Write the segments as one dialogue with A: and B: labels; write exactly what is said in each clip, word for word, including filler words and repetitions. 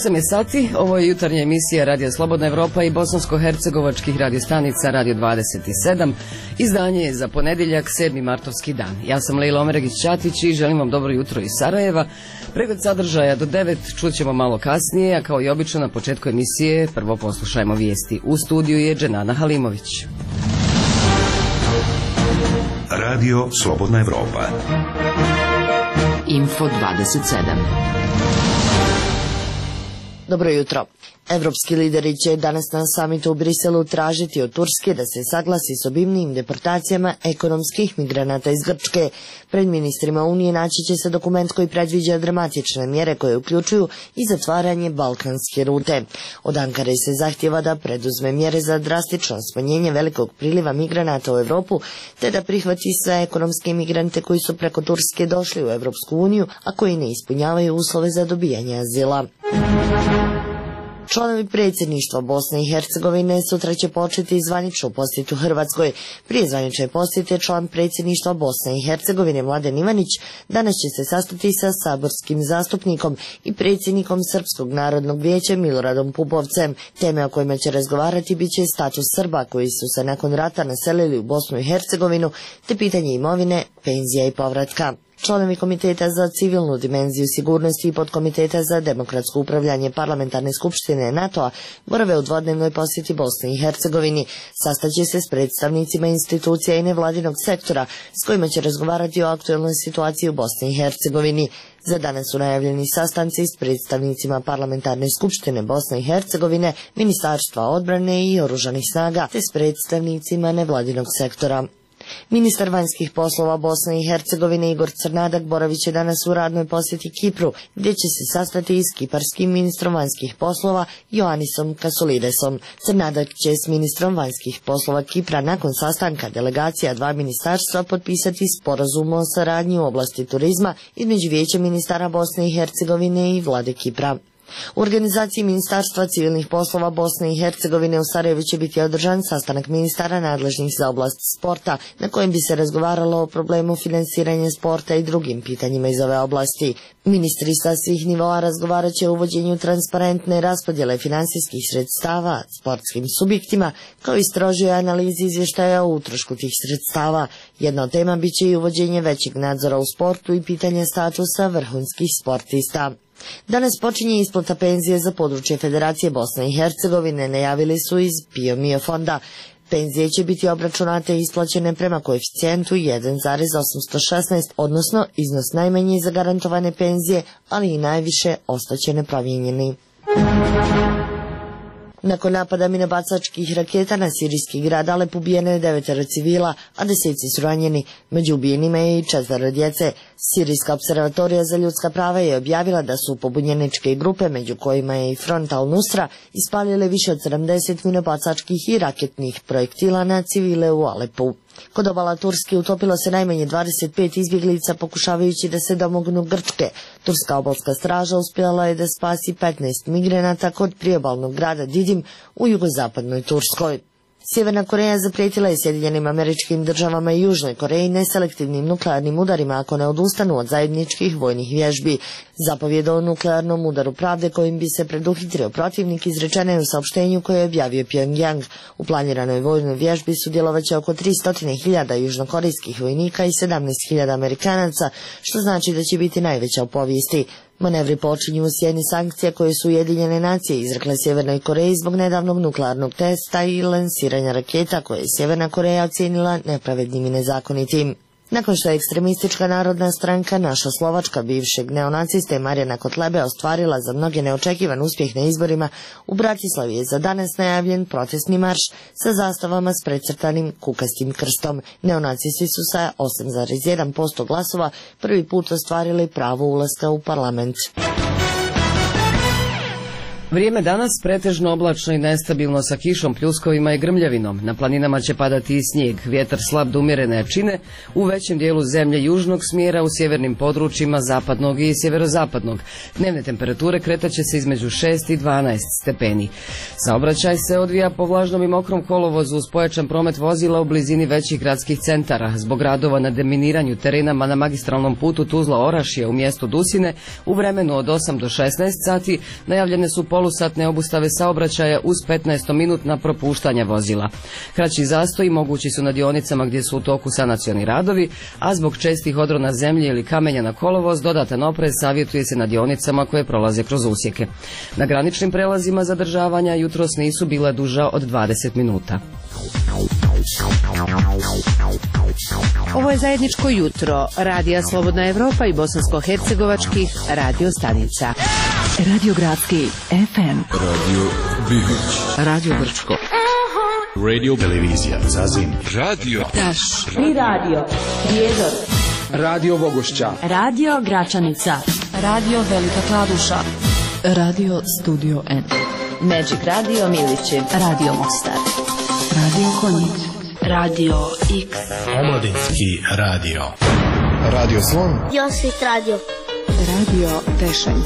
A: osam je sati, ovo je jutarnja emisija Radio Slobodna Evropa i bosansko-hercegovačkih radiostanica Radio dvadeset sedam. Izdanje je za ponedjeljak, sedmi martovski dan. Ja sam Lejla Omeregić-Ćatić i želim vam dobro jutro iz Sarajeva. Pregled sadržaja do devet čućemo malo kasnije, a kao i obično na početku emisije prvo poslušajmo vijesti. U studiju je Dženana Halimović.
B: Radio Slobodna Evropa.
C: Info dvadeset sedam.
D: Dobro jutro. Evropski lideri će danas na samitu u Briselu tražiti od Turske da se saglasi s obimnijim deportacijama ekonomskih migranata iz Grčke. Pred ministrima Unije naći će se dokument koji predviđa dramatične mjere koje uključuju i zatvaranje balkanske rute. Od Ankare se zahtjeva da preduzme mjere za drastično smanjenje velikog priliva migranata u Evropu, te da prihvati sve ekonomske migrante koji su preko Turske došli u Evropsku uniju, a koji ne ispunjavaju uslove za dobijanje azila. Članovi predsjedništva Bosne i Hercegovine sutra će početi zvaničnu posjetu Hrvatskoj. Prije zvanične posjete član predsjedništva Bosne i Hercegovine Mladen Ivanić danas će se sastati sa saborskim zastupnikom i predsjednikom Srpskog narodnog vijeća Miloradom Pupovcem. Teme o kojima će razgovarati bit će status Srba koji su se nakon rata naselili u Bosnu i Hercegovinu, te pitanje imovine, penzija i povratka. Članovi Komiteta za civilnu dimenziju sigurnosti i podkomiteta za demokratsko upravljanje Parlamentarne skupštine NATO-a borave u dvodnevnoj posjeti Bosni i Hercegovini. Sastaće se s predstavnicima institucija i nevladinog sektora s kojima će razgovarati o aktuelnoj situaciji u Bosni i Hercegovini. Za danas su najavljeni sastanci s predstavnicima Parlamentarne skupštine Bosne i Hercegovine, Ministarstva odbrane i oružanih snaga, te s predstavnicima nevladinog sektora. Ministar vanjskih poslova Bosne i Hercegovine Igor Crnadak boravit će danas u radnoj posjeti Kipru, gdje će se sastati i s kiparskim ministrom vanjskih poslova Ioannisom Kasoulidesom. Crnadak će s ministrom vanjskih poslova Kipra nakon sastanka delegacija dva ministarstva potpisati sporazum o saradnji u oblasti turizma između Vijeća ministara Bosne i Hercegovine i vlade Kipra. U organizaciji Ministarstva civilnih poslova Bosne i Hercegovine u Sarajevu će biti održan sastanak ministara nadležnih za oblast sporta, na kojem bi se razgovaralo o problemu finansiranja sporta i drugim pitanjima iz ove oblasti. Ministri sa svih nivoa razgovarat će o uvođenju transparentne raspodjele finansijskih sredstava sportskim subjektima, kao i strožoj analizi izvještaja o utrošku tih sredstava. Jedna od tema bit će i uvođenje većeg nadzora u sportu i pitanje statusa vrhunskih sportista. Danas počinje isplata penzije za područje Federacije Bosne i Hercegovine, najavili su iz PIO MIO fonda. Penzije će biti obračunate i isplaćene prema koeficijentu jedan zarez osamsto šesnaest, odnosno iznos najmanje zagarantovane penzije, ali i najviše ostaće nepromijenjeni. Nakon napada minobacačkih raketa na sirijski grad Alep ubijeno je devetero civila, a deseci su ranjeni. Među ubijenima je i četvero djece. Sirijska observatorija za ljudska prava je objavila da su pobunjeničke grupe, među kojima je i Front al-Nusra, ispalile više od sedamdeset minobacačkih i raketnih projektila na civile u Alepu. Kod obala Turske utopilo se najmanje dvadeset pet izbjeglica pokušavajući da se domognu Grčke. Turska obalska straža uspjela je da spasi petnaest migranata kod priobalnog grada Didim u jugozapadnoj Turskoj. Sjeverna Koreja zaprijetila je Sjedinjenim Američkim Državama i Južnoj Koreji neselektivnim nuklearnim udarima ako ne odustanu od zajedničkih vojnih vježbi. Zapovjed o nuklearnom udaru pravde kojim bi se preduhitrio protivnik izrečena je u saopštenju koje je objavio Pyongyang. U planiranoj vojnoj vježbi sudjelovaće oko tristo hiljada južnokorejskih vojnika i sedamnaest hiljada Amerikanaca, što znači da će biti najveća u povijesti. Manevri počinju u sjeni sankcija koje su Ujedinjene nacije izrekle Sjevernoj Koreji zbog nedavnog nuklearnog testa i lansiranja raketa koje je Sjeverna Koreja ocijenila nepravednim i nezakonitim. Nakon što je ekstremistička narodna stranka Naša Slovačka bivšeg neonaciste Marijana Kotlebe ostvarila za mnoge neočekivan uspjeh na izborima, u Bratislavi je za danas najavljen protestni marš sa zastavama s precrtanim kukastim krstom. Neonacisti su sa osam zarez jedan posto glasova prvi put ostvarili pravo ulaska u parlament.
A: Vrijeme danas pretežno oblačno i nestabilno sa kišom, pljuskovima i grmljavinom. Na planinama će padati i snijeg, vjetar slab do umjerene jačine, u većem dijelu zemlje južnog smjera, u sjevernim područjima zapadnog i sjeverozapadnog. Dnevne temperature kretaće se između šest i dvanaest stepeni. Saobraćaj se odvija po vlažnom i mokrom kolovozu uz pojačan promet vozila u blizini većih gradskih centara. Zbog radova na deminiranju terenama na magistralnom putu Tuzla-Orašje u mjestu Dusine u vremenu od osam do šesnaest sati najavljene su polusatne obustave saobraćaja uz petnaestominutna propuštanja vozila. Kraći zastoji mogući su na dionicama gdje su u toku sanacioni radovi, a zbog čestih odrona zemlje ili kamenja na kolovoz dodatan oprez savjetuje se na dionicama koje prolaze kroz usjeke. Na graničnim prelazima zadržavanja jutros nisu bila duža od dvadeset minuta.
C: Ovo je zajedničko jutro Radija Slobodna Evropa i bosansko-hercegovačkih radio stanica. Radio Gradski F M,
E: Radio Bihić,
C: Radio Brčko,
E: Radio Televizija Zazin,
F: Radio
C: Taš,
G: Tri radio, Prijedor,
F: Radio Vogošća,
G: Radio Gračanica, Radio Velika Kladuša,
C: Radio Studio N,
G: Magic Radio Milići,
C: Radio Mostar, Radio Konjic,
G: Radio X,
H: Omladinski radio.
I: Radio Slon,
J: Josvit Radio,
C: Radio Tešanj,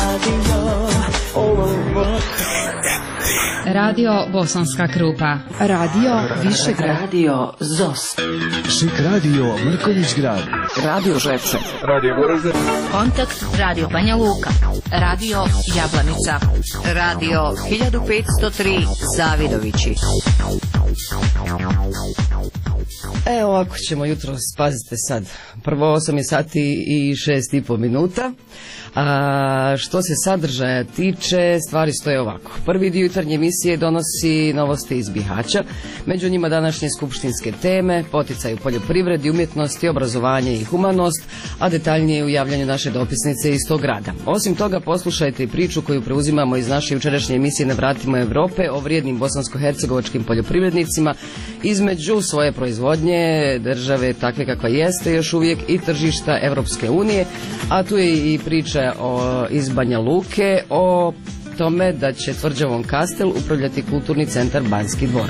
K: Radio Bosanska Krupa,
C: Radio Višegrad,
G: Radio Zos,
H: Šik radio Mrkonjić grad,
C: Radio Žepče,
F: Radio Goražde,
K: Kontakt Radio Banja Luka, Radio Jablanica, Radio hiljadu petsto tri Zavidovići.
A: E, ovako ćemo jutro, spazite sad, prvo osam je sati i šest i po minuta. A što se sadržaja tiče, stvari stoje ovako. Prvi dio jutarnje emisije donosi novosti iz Bihaća, među njima današnje skupštinske teme, poticaj u poljoprivredi, umjetnosti, obrazovanje i humanost, a detaljnije u javljanju naše dopisnice iz tog grada. Osim toga, poslušajte i priču koju preuzimamo iz naše jučerašnje emisije Na vratima Europe o vrijednim bosansko-hercegovačkim poljoprivrednicima između svoje proizvodnje, države takve kakva jeste još uvijek i tržišta Evropske unije, a tu je i priča o, iz Banja Luke o tome da će tvrđavom Kastel upravljati kulturni centar Banjski dvor.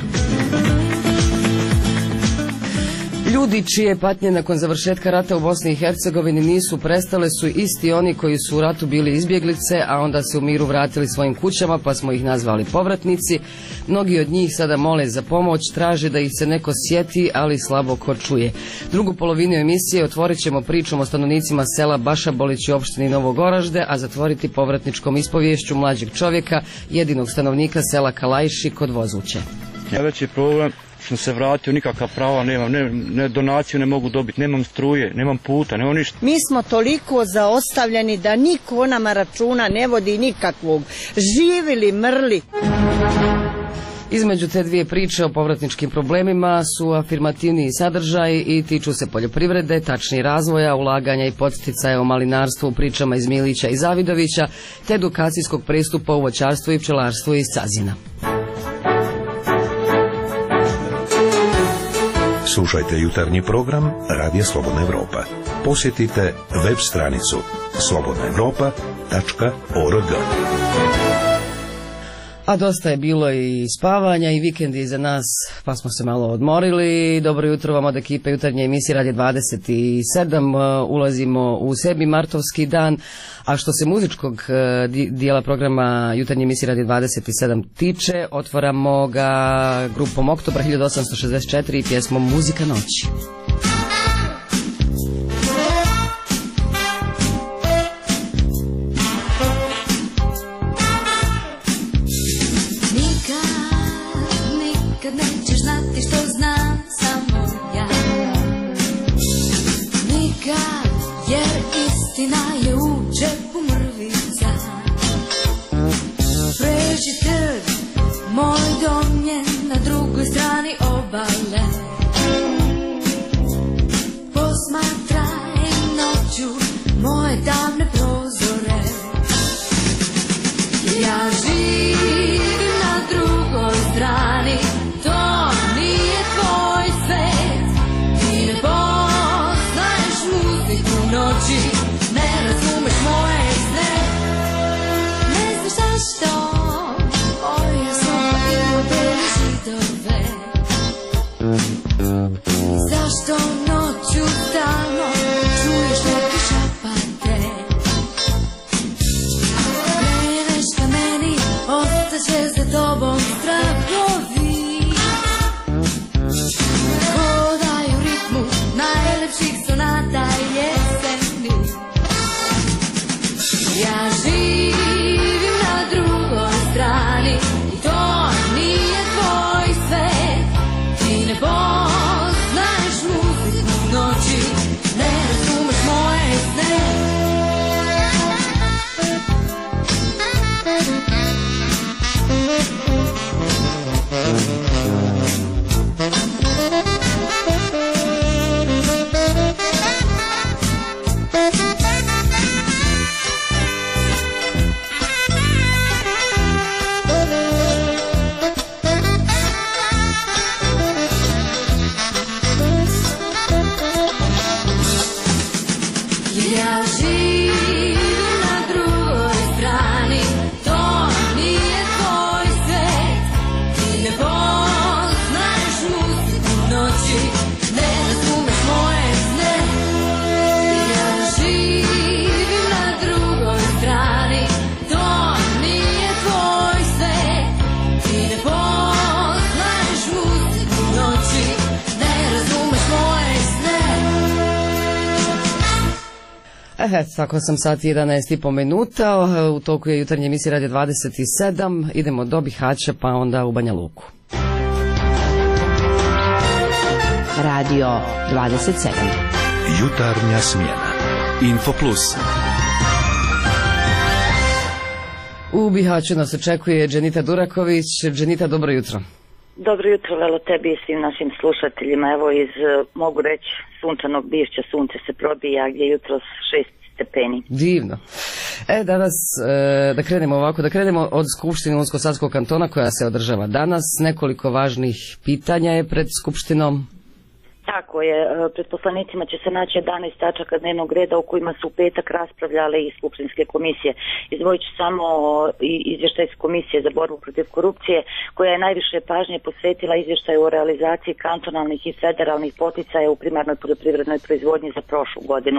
A: Ljudi čije patnje nakon završetka rata u Bosni i Hercegovini nisu prestale su isti oni koji su u ratu bili izbjeglice, a onda se u miru vratili svojim kućama, pa smo ih nazvali povratnici. Mnogi od njih sada mole za pomoć, traže da ih se neko sjeti, ali slabo ko čuje. Drugu polovinu emisije otvorit ćemo pričom o stanovnicima sela Bašabolić u opštini Novo Goražde, a zatvoriti povratničkom ispoviješću mlađeg čovjeka, jedinog stanovnika sela Kalajši kod Vozuće.
L: Najveći problem što se vratio, nikakva prava nemam, ne, ne donaciju ne mogu dobiti, nemam struje, nemam puta, nemam ništa.
M: Mi smo toliko zaostavljeni da niko o nama računa ne vodi nikakvog. Živili, mrli.
A: Između te dvije priče o povratničkim problemima su afirmativniji sadržaj i tiču se poljoprivrede, tačnije razvoja, ulaganja i poticaja u malinarstvu u pričama iz Milića i Zavidovića, te edukacijskog pristupa u voćarstvu i pčelarstvu iz Sazina.
B: Slušajte jutarnji program Radija Slobodna Evropa. Posjetite web stranicu slobodna evropa tačka org.
A: A dosta je bilo i spavanja i vikendi iza nas, pa smo se malo odmorili. Dobro jutro vam od ekipe jutarnje emisije Radija dvadeset sedam. Ulazimo u sedmi martovski dan, a što se muzičkog dijela programa jutarnje emisije Radija dvadeset sedam tiče, otvaramo ga grupom Oktobra hiljadu osamsto šezdeset četiri i pjesmom Muzika noći.
J: Moj dom je na drugoj strani obale. Posmatraj noću moje tamne prozore. Ja živim na drugoj strani, to nije tvoj.
A: E, tako sam sat jedanaest i po minuta, u toku je jutarnje emisije Radio dvadeset sedam, idemo do Bihaća pa onda u Banja Luku.
C: Radio dvadeset sedam.
B: Jutarnja smjena.
E: Info Plus.
A: U Bihaću nas očekuje Dženita Duraković. Dženita, dobro jutro.
N: Dobro jutro, velo tebi i svim našim slušateljima. Evo iz, mogu reći, sunčanog Bišća, sunce se probija gdje je jutro šest stepeni.
A: Divno. E, danas, e, da krenemo ovako, da krenemo od Skupštine Unsko-Sanskog kantona koja se održava danas. Nekoliko važnih pitanja je pred Skupštinom.
N: Tako je, pred poslanicima će se naći jedanaest tačaka dnevnog reda o kojima su u petak raspravljale i skupštinske komisije. Izdvojit ću samo izvještaj komisije za borbu protiv korupcije, koja je najviše pažnje posvetila izvještaju o realizaciji kantonalnih i federalnih poticaja u primarnoj poljoprivrednoj proizvodnji za prošlu godinu.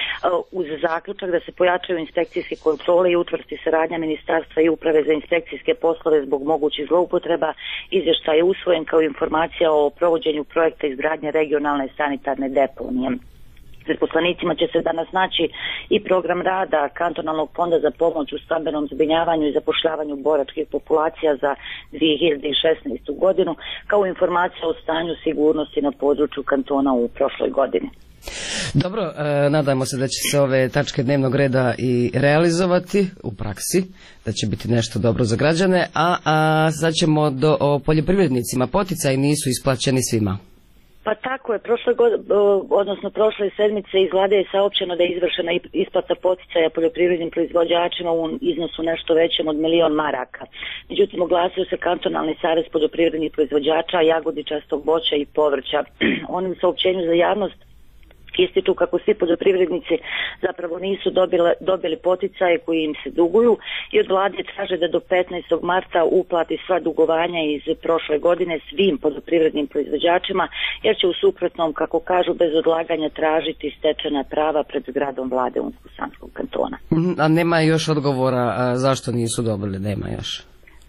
N: Uz zaključak da se pojačaju inspekcijske kontrole i utvrsti saradnja ministarstva i uprave za inspekcijske poslove zbog mogućih zloupotreba, izvještaj je usvojen kao informacija o provođenju projekta izgradnje regionalne sanitarne deponije. Pred poslanicima će se danas naći i program rada Kantonalnog fonda za pomoć u stambenom zbrinjavanju i zapošljavanju boračkih populacija za dvije hiljade šesnaestu godinu, kao informacija o stanju sigurnosti na području kantona u prošloj godini.
A: Dobro, e, nadamo se da će se ove tačke dnevnog reda i realizovati u praksi, da će biti nešto dobro za građane, a, a sad ćemo do o poljoprivrednicima. Poticaji nisu isplaćeni svima.
N: Pa tako je, prošle god, odnosno prošle sedmice iz vlade je saopćeno da je izvršena isplata poticaja poljoprivrednim proizvođačima u iznosu nešto većem od milion maraka. Međutim, oglasio se Kantonalni savez poljoprivrednih proizvođača jagodičastog voća i povrća. Oni u saopćenju za javnost ističu kako svi poljoprivrednici zapravo nisu dobili, dobili poticaje koji im se duguju i od vlade traže da do petnaestog marta uplati sva dugovanja iz prošle godine svim poljoprivrednim proizvođačima, jer će u suprotnom, kako kažu, bez odlaganja tražiti stečena prava pred zgradom vlade Unsko-Sanskog kantona.
A: A nema još odgovora a zašto nisu dobili, nema još?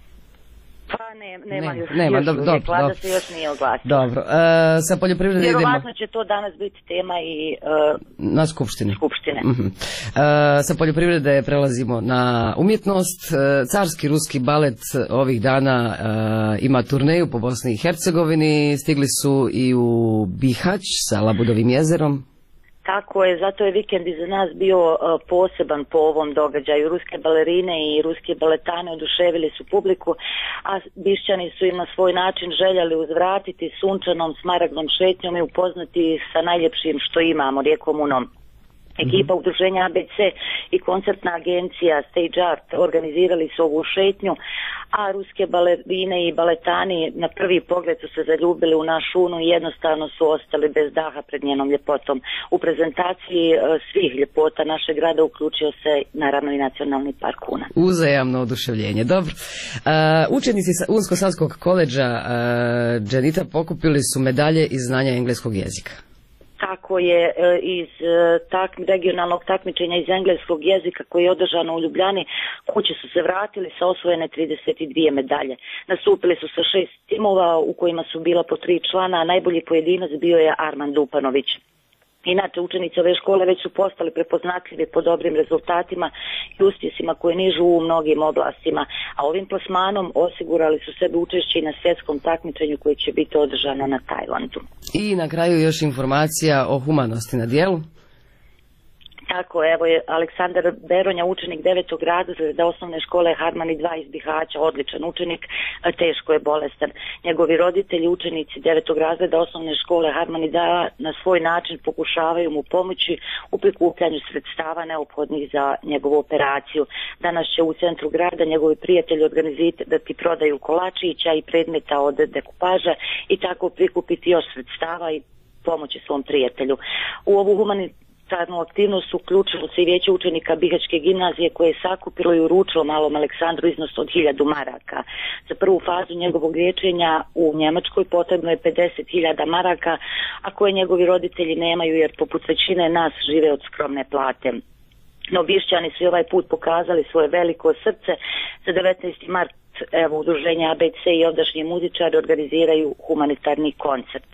N: Pa ne, nema
A: ne,
N: još,
A: nema,
N: još
A: dobro,
N: uvijek,
A: dobro,
N: vlada
A: dobro.
N: se još nije oglasila.
A: Dobro, e, sa poljoprivredne idemo...
N: Vjerovatno će to danas biti tema i uh,
A: na skupštini.
N: skupštine.
A: Uh-huh. e, sa poljoprivrede prelazimo na umjetnost. E, carski ruski balet ovih dana e, ima turneju po Bosni i Hercegovini, stigli su i u Bihać sa Labudovim jezerom.
N: Tako je, zato je vikend iza nas bio uh, poseban po ovom događaju. Ruske balerine i ruske baletane oduševili su publiku, a Bišćani su im na svoj način željeli uzvratiti sunčanom smaragdnom šetnjom i upoznati ih sa najljepšim što imamo, rijekom Unom. Ekipa udruženja A B C i koncertna agencija Stage Art organizirali su ovu šetnju, a ruske balerine i baletani na prvi pogled su se zaljubili u naš Unu i jednostavno su ostali bez daha pred njenom ljepotom. U prezentaciji svih ljepota našeg grada uključio se naravno i Nacionalni park Una.
A: Uzajamno oduševljenje, dobro. Uh, učenici Unsko-Sanskog koledža uh, Dženita pokupili su medalje iz znanja engleskog jezika.
N: Tako je, iz tak, regionalnog takmičenja iz engleskog jezika koji je održano u Ljubljani, kući su se vratili sa osvojene trideset dvije medalje. Nastupili su sa šest timova u kojima su bila po tri člana, a najbolji pojedinac bio je Arman Dupanović. Inače, učenici ove škole već su postali prepoznatljivi po dobrim rezultatima i uspjesima koje nižu u mnogim oblastima, a ovim plasmanom osigurali su sebi učešće i na svjetskom takmičenju koje će biti održano na Tajlandu.
A: I na kraju još informacija o humanosti na dijelu.
N: Tako, evo je Aleksandar Beronja, učenik devetog razreda osnovne škole Harmani dva iz Bihaća, odličan učenik, teško je bolestan. Njegovi roditelji, učenici devetog razreda osnovne škole Harmani dva na svoj način pokušavaju mu pomoći u prikupljanju sredstava neophodnih za njegovu operaciju. Danas će u centru grada njegovi prijatelji organizirati prodaju kolačića i predmeta od dekupaža i tako prikupiti još sredstava i pomoći svom prijatelju. U ovu humanitarnu Tarnu aktivnost uključilo se i vijeće učenika Bihaćke gimnazije koje je sakupilo i uručilo malom Aleksandru iznos od hiljadu maraka. Za prvu fazu njegovog liječenja u Njemačkoj potrebno je pedeset hiljada maraka, a koje njegovi roditelji nemaju jer poput većine nas žive od skromne plate. No Bišćani su ovaj put pokazali svoje veliko srce. Za devetnaesti mart evo udruženja A B C i ovdašnji muzičari organiziraju humanitarni koncert.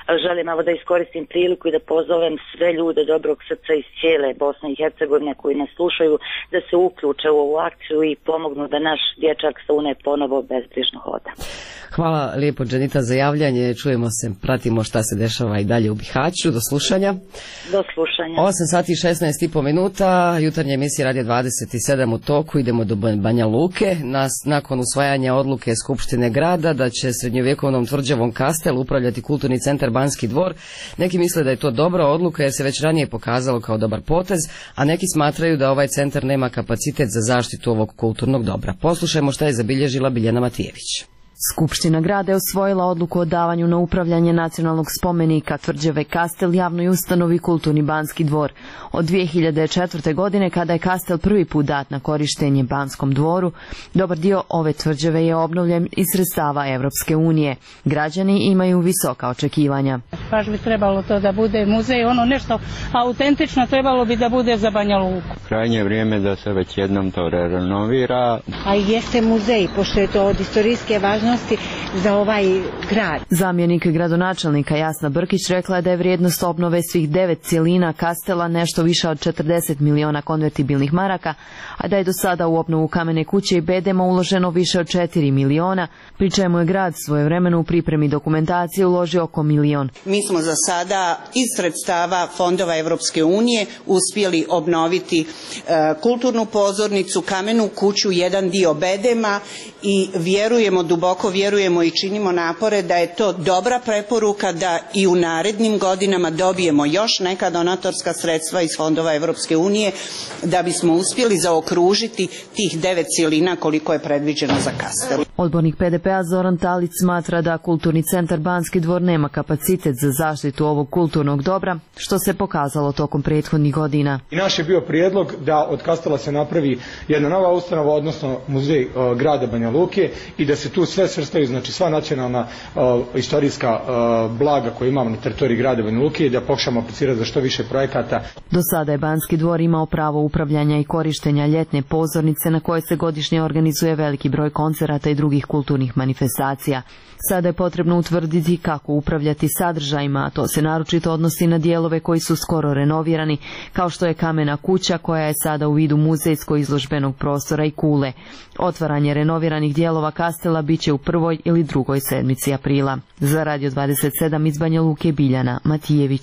N: želim evo da iskoristim priliku i da pozovem sve ljude dobrog srca iz cijele Bosne i Hercegovine koji nas slušaju da se uključe u ovu akciju i pomognu da naš dječak sa une ponovo bezbrižno hoda.
A: Hvala lijepo, Dženita, za javljanje. Čujemo se, pratimo šta se dešava i dalje u Bihaću. Do slušanja.
N: Do slušanja.
A: osam sati i šesnaest i po minuta, jutarnja emisija Radio dvadeset sedam u toku, idemo do Banja Luke. Nas, nakon usvajanja odluke Skupštine grada da će srednjovjekovnom tvrđavom Kastel upravljati kulturni centar Banski dvor, neki misle da je to dobra odluka jer se već ranije pokazalo kao dobar potez, a neki smatraju da ovaj centar nema kapacitet za zaštitu ovog kulturnog dobra. Poslušajmo šta je zabilježila Biljana Matijević.
O: Skupština grada je usvojila odluku o davanju na upravljanje nacionalnog spomenika tvrđave Kastel javnoj ustanovi Kulturni Banski dvor. Od dvije hiljade četvrte. godine, kada je Kastel prvi put dat na korištenje Banskom dvoru, dobar dio ove tvrđave je obnovljen iz sredstava Evropske unije. Građani imaju visoka očekivanja.
P: Baš bi trebalo to da bude muzej, ono nešto autentično trebalo bi da bude za Banja Luku.
Q: Krajnje vrijeme da se već jednom to renovira.
M: A i jeste muzej, pošto je to od istorijske važnosti za ovaj grad.
O: Zamjenik gradonačelnika Jasna Brkić rekla je da je vrijednost obnove svih devet cjelina Kastela nešto više od četrdeset miliona konvertibilnih maraka, a da je do sada u obnovu kamene kuće i bedema uloženo više od četiri miliona, pri čemu je grad svojevremeno u pripremi dokumentacije uložio oko milion.
R: Mi smo za sada iz sredstava fondova Evropske unije uspjeli obnoviti e, kulturnu pozornicu, kamenu kuću, jedan dio bedema i vjerujemo, duboko vjerujemo i činimo napore da je to dobra preporuka da i u narednim godinama dobijemo još neka donatorska sredstva iz fondova Evropske unije da bismo uspjeli zaokružiti tih devet cjelina koliko je predviđeno za Kastel.
O: Odbornik P D P-a Zoran Talić smatra da kulturni centar Banski dvor nema kapacitet za zaštitu ovog kulturnog dobra, što se pokazalo tokom prethodnih godina.
F: I naš je bio prijedlog da od Kastela se napravi jedna nova ustanova, odnosno muzej uh, grada Banja Luke i da se tu sve svrstaju, znači sva nacionalna uh, istorijska uh, blaga koje imamo na teritoriji grada Banja Luke i da pokušamo aplicirati za što više projekata.
O: Do sada je Banski dvor imao pravo upravljanja i korištenja ljetne pozornice na koje se godišnje organizuje veliki broj koncerata i drugih kulturnih manifestacija. Sada je potrebno utvrditi kako upravljati sadržajima, a to se naročito odnosi na dijelove koji su skoro renovirani, kao što je kamena kuća koja je sada u vidu muzejsko-izložbenog prostora i kule. Otvaranje renoviranih dijelova Kastela bit će u prvoj ili drugoj sedmici aprila. Za Radio dvadeset sedam iz Banja Luke, Biljana Matijević.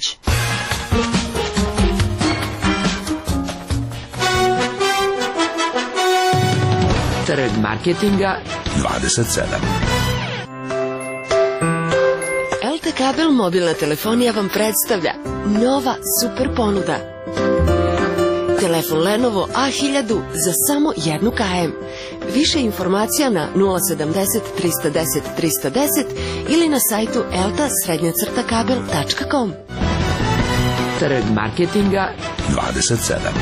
C: Trg marketinga
B: dvadeset sedam.
C: L T Kabel mobilna telefonija vam predstavlja nova super ponuda. Telefon Lenovo A hiljadu za samo jednu km. Više informacija na nula sedamdeset trista deset trista deset ili na sajtu elta srednja crta kabel tačka com. Trg marketinga
B: dvadeset sedam.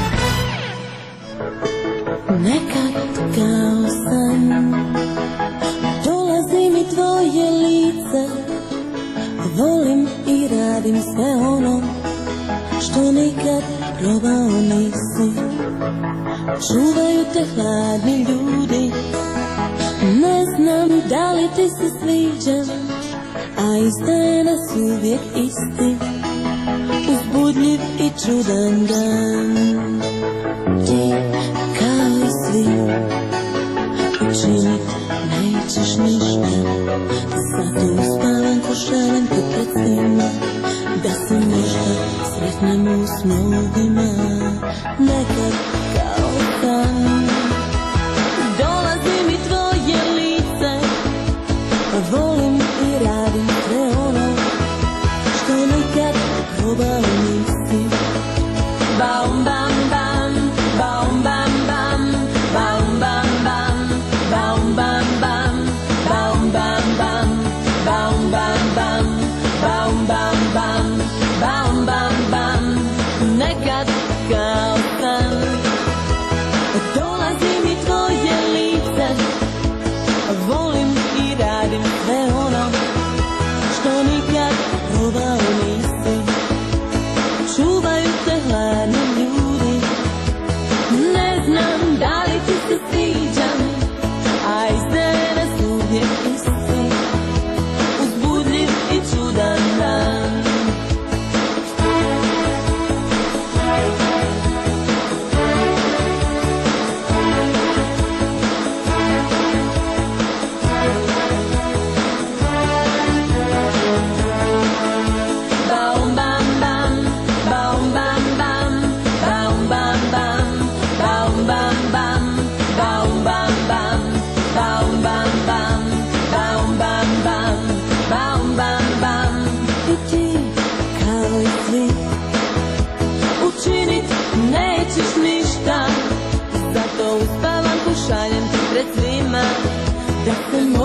J: Nekad kao san dolazi mi tvoje lice, volim i radim sve ono što nikad probao nisi. Čuvaju te hladni ljudi, ne znam da li ti se sviđam, a ista je nas uvijek isti, uzbudljiv i čudan dan. Ti kao i svi učinit nećeš ništa, zato uspavam ko šalim te pred svima, da se možda sretnemo u snovima. Nekad kao san dolazi mi tvoje lice, volim i radim sve ono što nikad probao nisi. Baum bam bam, baum bam bam, baum bam bam, baum bam bam, baum bam bam, baum bam bam, baum bam bam, baum bam bam, nekad kao san.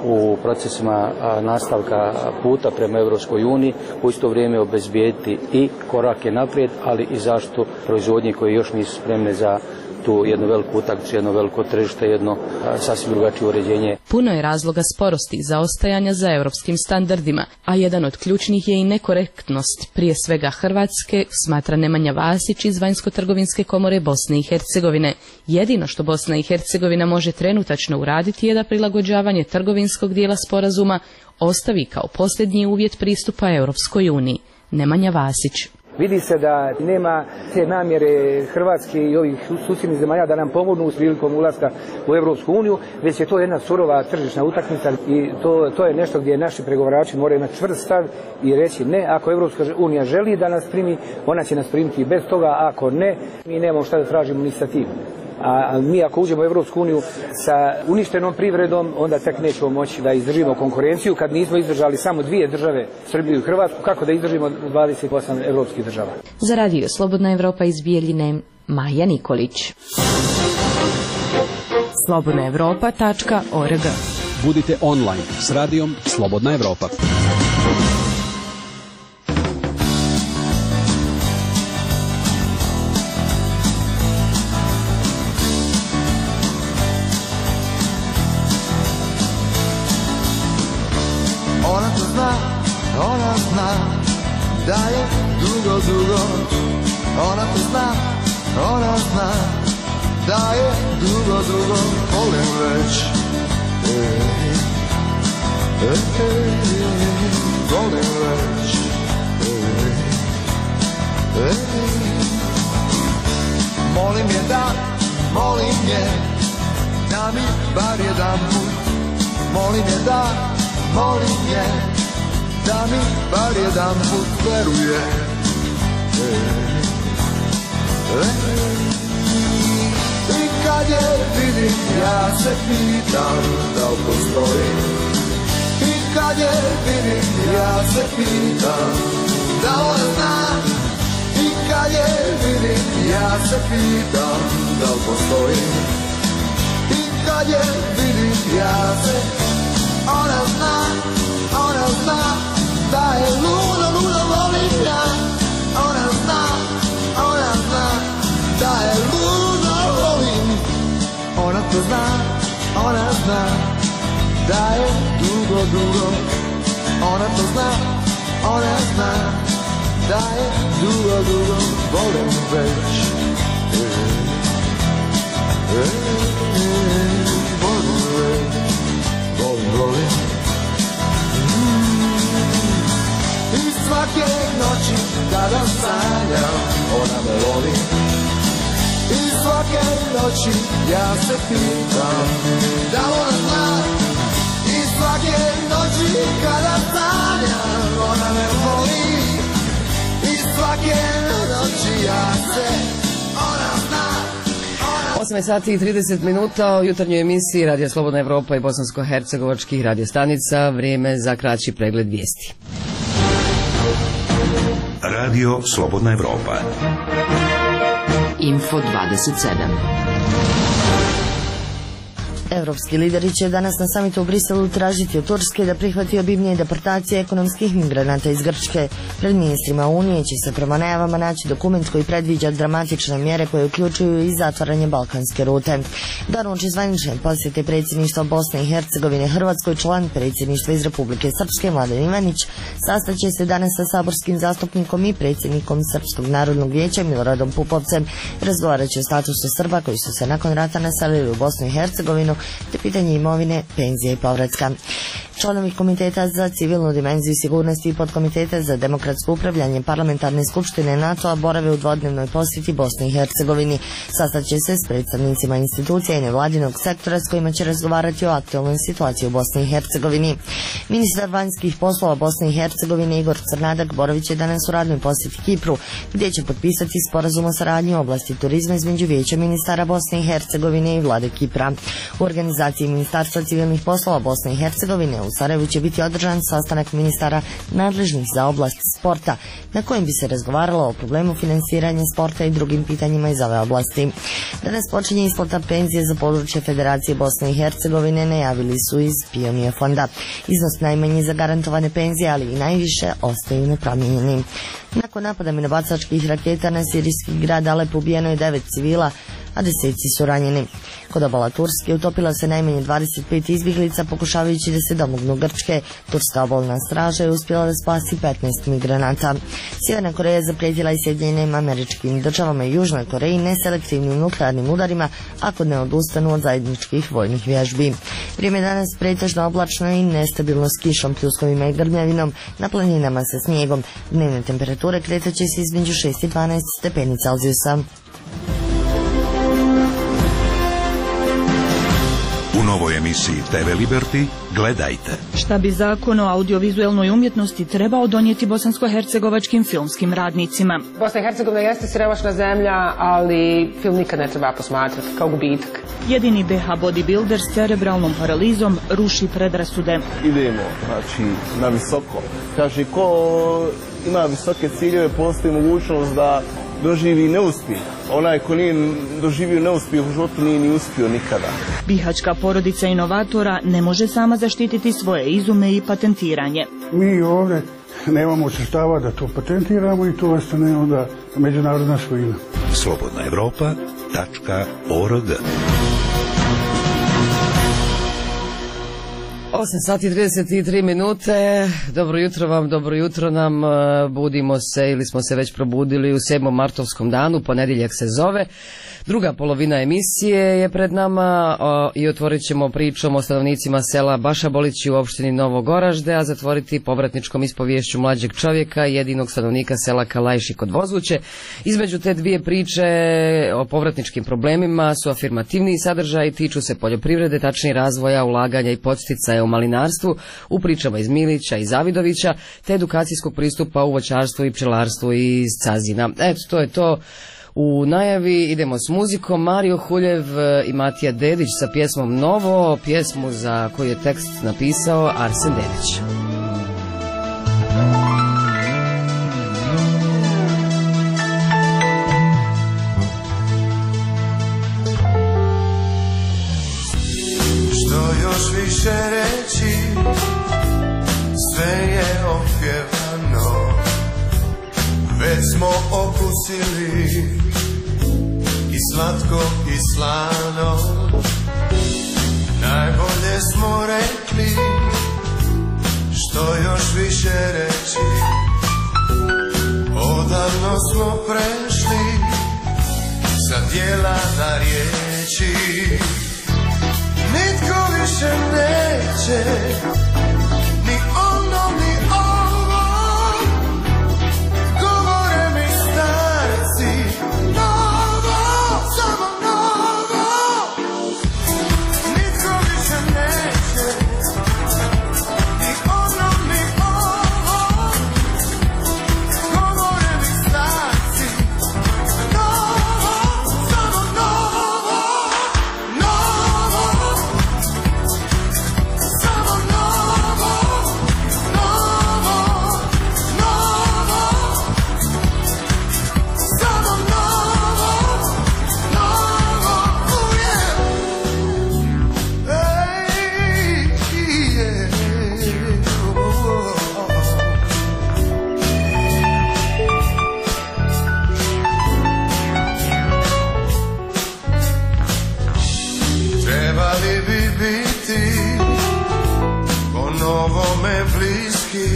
S: u procesima nastavka puta prema Europskoj uniji, u isto vrijeme obezbijediti i korake naprijed, ali i zaštitu proizvodnje koje još nisu spremne za tu jednu veliku utakmicu, jedno veliko tržište, jedno sasvim drugačije uređenje.
T: Puno je razloga sporosti i zaostajanja za europskim standardima, a jedan od ključnih je i nekorektnost, prije svega Hrvatske, smatra Nemanja Vasić iz Vanjsko-trgovinske komore Bosne i Hercegovine. Jedino što Bosna i Hercegovina može trenutačno uraditi je da prilagođavanje trgovinskog dijela sporazuma ostavi kao posljednji uvjet pristupa Europskoj uniji. Nemanja Vasić.
D: Vidi se da nema te namjere Hrvatske i ovih susjednih zemalja da nam pomognu s prilikom ulaska u Europsku uniju, već je to jedna surova tržišna utakmica i to, to je nešto gdje naši pregovarači moraju imati čvrst stav i reći ne, ako Europska unija želi da nas primi, ona će nas primiti bez toga, ako ne, mi nemamo šta da tražimo ni sa tim. A mi ako uđemo u Europsku uniju sa uništenom privredom, onda tek nećemo moći da izdržimo konkurenciju. Kad nismo izdržali samo dvije države, Srbiju i Hrvatsku, kako da izdržimo dvadeset osam europskih država?
O: Za radio Slobodna Evropa iz Bijeljine, Maja Nikolić. slobodna evropa tačka org.
E: Budite online s radijom Slobodna Evropa.
J: Ona zna da je dugo, dugo. Ona to zna, ona zna da je dugo, dugo. Volim već, ej, ej, ej, volim već, ej, ej. Molim je da, molim je da mi bar jedan put. Molim je da, molim je da mi bar jedan put veruje. Ej, ej. I kad je vidim, ja se pitam da li postoji. I kad je vidim, ja se pitam da ona zna. I kad je vidim, ja se pitam da li postoji. I kad je vidim, ja se, ona zna, ona zna da je ludo, ludo volim ja. Ona zna, ona zna da je ludo volim. Ona to zna, ona zna da je dugo, dugo. Ona to zna, ona zna da je dugo, dugo. Volim već, ej, ej, ej, volim već, volim, volim. I svake noći kada sanjam, ona me voli. I svake noći ja se pitam da ona zna. I svake noći kada sanjam, ona me voli. I svake noći ja se, ona zna.
A: osam sati i trideset minuta o jutarnjoj emisiji Radio Slobodna Evropa i bosansko-hercegovačkih radiostanica. Vrijeme za kraći pregled vijesti.
B: Radio Slobodna Evropa.
C: Info dvadeset sedam.
O: Evropski lideri će danas na samitu u Briselu tražiti od Turske da prihvati obimnije deportacije ekonomskih migranata iz Grčke. Pred ministrima Unije će se prema najavama naći dokument koji predviđa dramatične mjere koje uključuju i zatvaranje balkanske rute. Dan uoči zvanične posjete predsjedništva Bosne i Hercegovine Hrvatskoj, član predsjedništva iz Republike Srpske Mladen Ivanić sastaće se danas sa saborskim zastupnikom i predsjednikom Srpskog narodnog vijeća Miloradom Pupovcem. Razgovarat će o statusu Srba koji su se nakon rata naselili u Bosnu i Hercegovinu, te pitanje imovine, penzije i povratka. Članovi Komiteta za civilnu dimenziju sigurnosti i podkomiteta za demokratsko upravljanje Parlamentarne skupštine NATO-a borave u dvodnevnoj posjeti Bosni i Hercegovini. Sastaće se s predstavnicima institucija i nevladinog sektora s kojima će razgovarati o aktualnoj situaciji u Bosni i Hercegovini. Ministar vanjskih poslova Bosne i Hercegovine Igor Crnadak boravit će danas u radnoj posjeti Kipru, gdje će potpisati sporazum o saradnji u oblasti turizma između Vijeća ministara Bosne i Hercegovine i vlade Kipra. U organizaciji Ministarstva civilnih poslova Bosne i Hercegovine u
G: u Sarajevu će biti održan sastanak ministara nadležnih za oblast sporta, na kojem bi se razgovaralo o problemu finansiranja sporta i drugim pitanjima iz ove oblasti. Danas počinje isplata penzije za područje Federacije Bosne i Hercegovine, najavili su iz Pionija fonda. Iznos najmanji za garantovane penzije, ali i najviše ostaju nepromijenjeni. Nakon napada minobacačkih raketa na sirijski grad Alep ubijeno je devet civila, a deseci su ranjeni. Kod obala Turske utopilo se najmanje dvadeset pet izbjeglica pokušavajući da se domognu Grčke. Turska obalna straža je uspjela da spasi petnaest migranata. Sjeverna Koreja je zaprijetila i Sjedinjenim Američkim Državama i Južnoj Koreji neselektivnim nuklearnim udarima ako ne odustanu od zajedničkih vojnih vježbi. Vrijeme je danas pretežno oblačno i nestabilno s kišom, pljuskovima i grmljavinom, na planinama sa snijegom. Dnevne temperature kretat će se između šest i dvanaest stepeni Celzijusa.
B: U novoj emisiji te ve Liberty gledajte.
H: Šta bi zakon o audiovizualnoj umjetnosti trebao donijeti bosansko-hercegovačkim filmskim radnicima?
I: Bosna i Hercegovina jeste siromašna zemlja, ali film nikad ne treba posmatrati kao gubitak.
H: Jedini be ha bodybuilder s cerebralnom paralizom ruši predrasude.
U: Idemo, znači, na visoko. Kaže, ko ima visoke ciljeve, postoji mogućnost da doživi neuspjeh. Onaj ko nije doživio neuspjeh u životu nije ni uspio nikada.
H: Bihaćka porodica inovatora ne može sama zaštititi svoje izume i patentiranje.
V: Mi ovdje nemamo sredstava da to patentiramo i to ostane onda međunarodna svojina.
B: slobodna evropa tačka org.
A: osam sati i trideset tri minute, dobro jutro vam, dobro jutro nam, budimo se ili smo se već probudili u sedmom martovskom danu, ponedjeljak se zove. Druga polovina emisije je pred nama o, i otvorit ćemo pričom o stanovnicima sela Bašabolići u opštini Novo Goražde, a zatvoriti povratničkom ispoviješću mlađeg čovjeka, jedinog stanovnika sela Kalajši kod Vozuće. Između te dvije priče o povratničkim problemima su afirmativniji sadržaj, tiču se poljoprivrede, tačnije razvoja, ulaganja i podsticaja u malinarstvu, u pričama iz Milića i Zavidovića, te edukacijskog pristupa u voćarstvu i pčelarstvu iz Cazina. Eto, to je to. U najavi idemo s muzikom. Mario Huljev i Matija Dedić sa pjesmom Novo, pjesmu za koju je tekst napisao Arsen Dedić.
W: Što još više reći, sve je opjevano, već smo okusili i slatko i slano, najbolje smo rekli, što još više reći, odavno smo prešli sa djela na riječi, nitko više neće ni ono ni ovo, govore mi starci, novo, samo novo, nitko više neće ni ono ni ovo, govore mi starci, novo, samo novo, novo, samo novo, novo, novo, samo novo, novo, uvijek. Ej, je, trebali bi biti po novome bliski,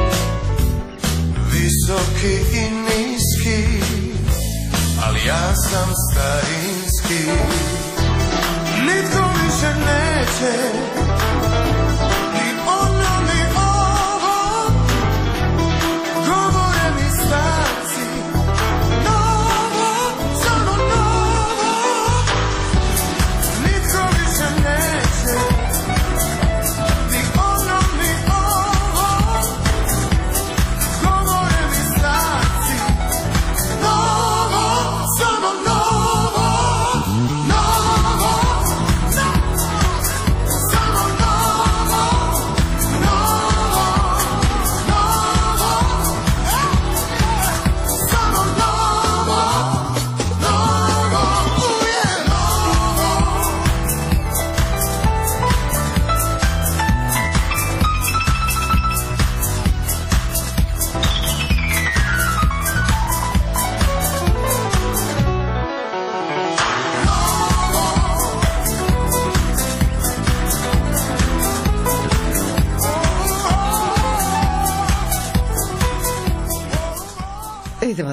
W: visoki i niski, ali ja sam starinski, nitko više neće ni ono ni ovo, govore mi starci, novo, samo novo, nitko više neće ni ono ni ovo, govore mi starci, novo, samo novo, novo, samo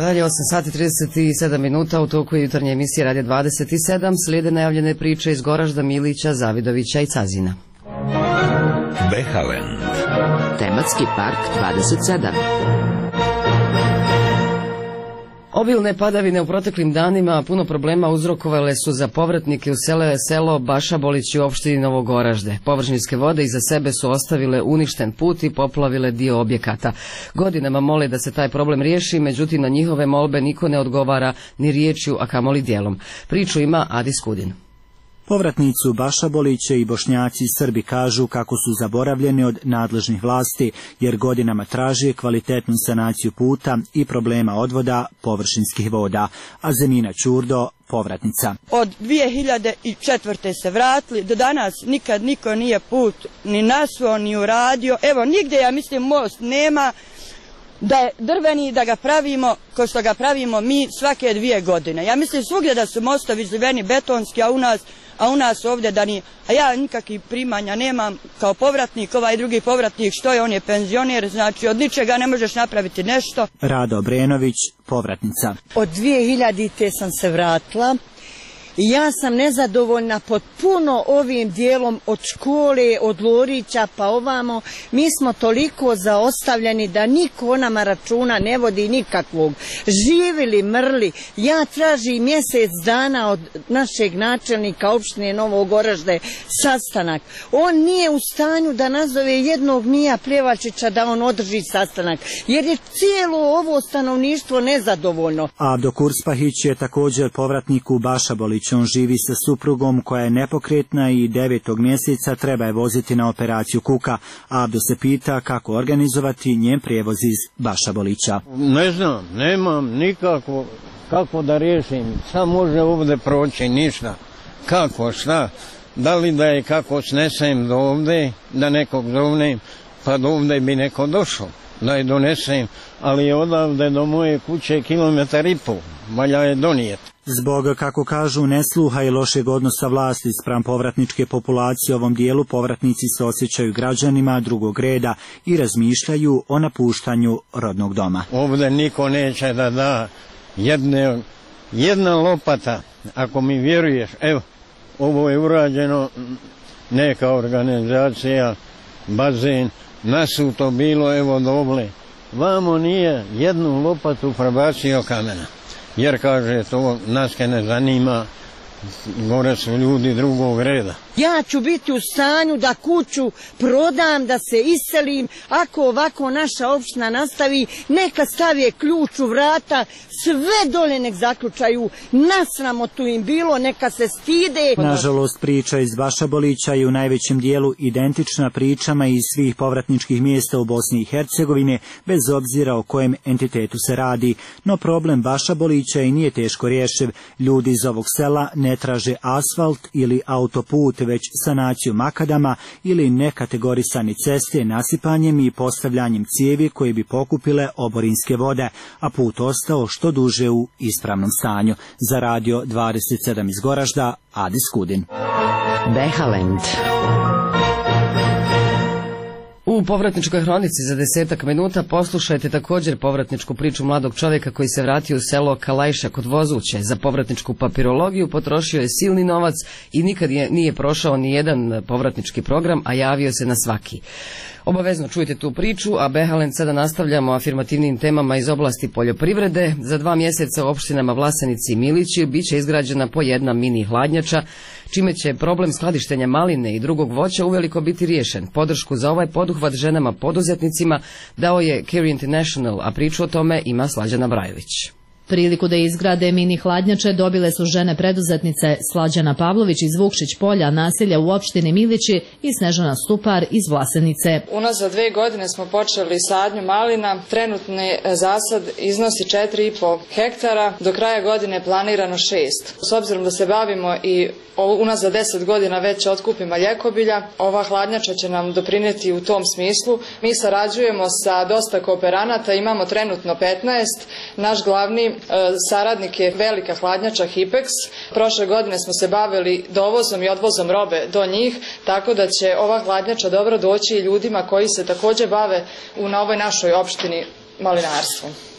A: dalje, osam sati trideset sedam minuta, u toku je jutarnje emisije Radio dvadeset sedam, slijede najavljene priče iz Goražda, Milića, Zavidovića i Cazina.
B: Behalen.
C: Tematski park dvadeset sedam.
A: Obilne padavine u proteklim danima puno problema uzrokovale su za povratnike u sele, selo Bašabolić u opštini Novogoražde. Površinske vode iza sebe su ostavile uništen put i poplavile dio objekata. Godinama mole da se taj problem riješi, međutim na njihove molbe niko ne odgovara ni riječju, a kamoli dijelom. Priču ima Adi Skudin.
K: Povratnici u Bašaboliće i Bošnjaci i Srbi kažu kako su zaboravljeni od nadležnih vlasti, jer godinama traže kvalitetnu sanaciju puta i problema odvoda površinskih voda. A Zemina Ćurdo, povratnica.
L: Od dvije hiljade četvrte se vratili, do danas nikad niko nije put ni nasuo, ni uradio. Evo, nigdje, ja mislim, most nema, da je drveni, da ga pravimo, ko što ga pravimo mi svake dvije godine. Ja mislim svugdje da su mostovi ziveni betonski, a u nas, a u nas ovdje da ni, a ja nikakvih primanja nemam kao povratnik, ovaj drugi povratnik, što je, on je penzioner, znači od ničega ne možeš napraviti nešto.
K: Rada Obrenović, povratnica.
M: Od dvije hiljadite sam se vratila. I ja sam nezadovoljna potpuno ovim dijelom od škole, od Lorića pa ovamo. Mi smo toliko zaostavljeni da niko o nama računa ne vodi nikakvog. Živili, mrli. Ja tražim mjesec dana od našeg načelnika opštine Novogoražde sastanak. On nije u stanju da nazove jednog Mija Pljevačića da on održi sastanak. Jer je cijelo ovo stanovništvo nezadovoljno.
K: Abdo Kurspahić je također povratnik u Bašabolić. On živi sa suprugom koja je nepokretna i devetog mjeseca treba je voziti na operaciju kuka. Abdo se pita kako organizovati njen prijevoz iz Bašabolića.
N: Ne znam, nemam nikako kako da riješim. Šta može ovdje proći, ništa. Kako, šta? Da li da je kako snesem do ovdje, da nekog zovnem, pa do ovdje bi neko došao, da je donesem, ali odavde do moje kuće kilometar i pol, valja je donijeti.
K: Zbog, kako kažu, nesluha i lošeg odnosa vlasti spram povratničke populacije u ovom dijelu, povratnici se osjećaju građanima drugog reda i razmišljaju o napuštanju rodnog doma.
N: Ovdje niko neće da da jedne, jedna lopata, ako mi vjeruješ, evo, ovo je urađeno, neka organizacija, bazen, nasuto bilo, evo doble. Vamo nije jednu lopatu prebacio kamena. Jer, kaže, to nas ne zanima, gore su ljudi drugog reda.
M: Ja ću biti u stanju da kuću prodam, da se iselim, ako ovako naša opština nastavi, neka stavije ključ u vrata, sve dole nek zaključaju, nasramotu im bilo, neka se stide.
K: Nažalost, priča iz Bašabolića je u najvećem dijelu identična pričama iz svih povratničkih mjesta u Bosni i Hercegovine, bez obzira o kojem entitetu se radi. No problem Bašabolića i nije teško rješiv. Ljudi iz ovog sela ne traže asfalt ili autoput, već sanaciju makadama ili nekategorisani ceste nasipanjem i postavljanjem cijevi koje bi pokupile oborinske vode, a put ostao što duže u ispravnom stanju. Za Radio dvadeset sedam iz Goražda, Adi Skudin.
C: Behalend.
A: U povratničkoj hronici za desetak minuta poslušajte također povratničku priču mladog čovjeka koji se vratio u selo Kalajša kod Vozuće. Za povratničku papirologiju potrošio je silni novac i nikad je, nije prošao ni jedan povratnički program, a javio se na svaki. Obavezno čujte tu priču, a Behalen sada nastavljamo afirmativnim temama iz oblasti poljoprivrede. Za dva mjeseca u opštinama Vlasenici i Milići bit će izgrađena po jedna mini hladnjača, čime će problem skladištenja maline i drugog voća uveliko biti riješen. Podršku za ovaj poduhvat ženama poduzetnicima dao je Care International, a priču o tome ima Slađana Brajović.
P: Priliku da izgrade mini hladnjače dobile su žene preduzetnice Slađana Pavlović iz Vukšić polja, naselja u opštini Milići, i Snežana Stupar iz Vlasenice.
Q: Unazad dve godine smo počeli sadnju malina. Trenutni zasad iznosi četiri i po hektara, do kraja godine je planirano šest. S obzirom da se bavimo i unazad deset godina već otkupima ljekobilja, ova hladnjača će nam doprinijeti u tom smislu. Mi sarađujemo sa dosta kooperanata, imamo trenutno petnaest. Naš glavni saradnik je velika hladnjača Hipex. Prošle godine smo se bavili dovozom i odvozom robe do njih, tako da će ova hladnjača dobro doći i ljudima koji se također bave u, na ovoj našoj opštini malinarstvom.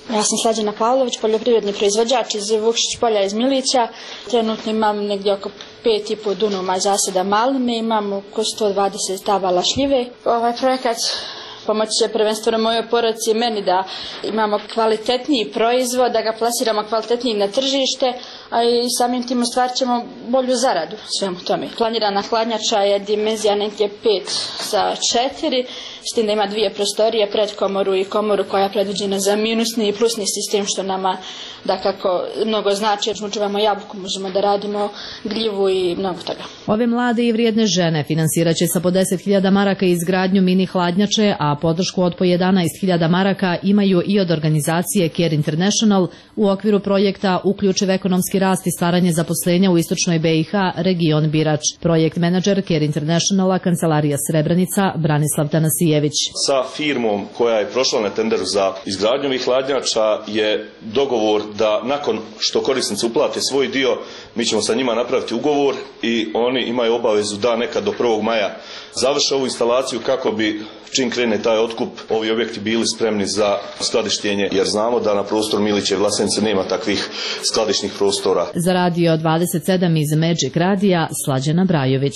F: Ja sam Slađana Pavlović, poljoprivredni proizvođač iz Vukšić polja iz Milića. Trenutno imam negdje oko pet i pol dunuma zasada maline, imam oko sto dvadeset stabala šljive. Ovaj projekat pomoći će prvenstveno mojoj porodici i meni da imamo kvalitetniji proizvod, da ga plasiramo kvalitetniji na tržište, a i samim tim ostvarit ćemo bolju zaradu svemu tome. Planirana hladnjača je dimenzija negdje pet sa četiri, s tim da ima dvije prostorije, predkomoru i komoru koja je predviđena za minusni i plusni sistem, što nama da kako mnogo znači, jer čuvamo jabuku, možemo da radimo gljivu i mnogo toga.
P: Ove mlade i vrijedne žene finansirat će sa po deset hiljada maraka izgradnju mini hladnjače, a podršku od po jedanaest hiljada maraka imaju i od organizacije Care International u okviru projekta Uključiv ekonomski rast i stvaranje zaposlenja u istočnoj B i H, region Birač. Projekt menadžer Care Internationala, Kancelarija Srebrenica, Branislav Tanasijević.
R: Sa firmom koja je prošla na tenderu za izgradnju ovih hladnjača je dogovor da nakon što korisnici uplate svoj dio, mi ćemo sa njima napraviti ugovor i oni imaju obavezu da nekad do prvog maja završe ovu instalaciju kako bi čim krene taj otkup ovi objekti bili spremni za skladištenje, jer znamo da na prostoru Milića i Vlasenice nema takvih skladišnih prostora.
P: Za Radio dvadeset sedam iz Magic Radija, Slađana Brajović.